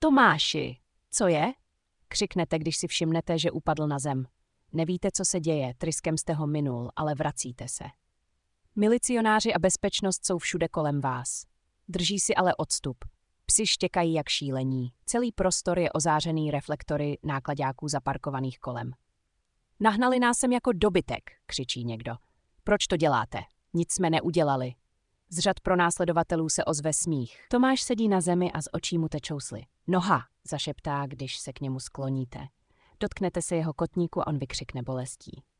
Tomáši, co je? Křiknete, když si všimnete, že upadl na zem. Nevíte, co se děje, tryskem jste ho minul, ale vracíte se. Milicionáři a bezpečnost jsou všude kolem vás. Drží si ale odstup. Psi štěkají jak šílení. Celý prostor je ozářený reflektory náklaďáků zaparkovaných kolem. Nahnali nás sem jako dobytek, křičí někdo. Proč to děláte? Nic jsme neudělali. Z řad pronásledovatelů se ozve smích. Tomáš sedí na zemi a z očí mu tečou sly. Noha, zašeptá, když se k němu skloníte. Dotknete se jeho kotníku a on vykřikne bolestí.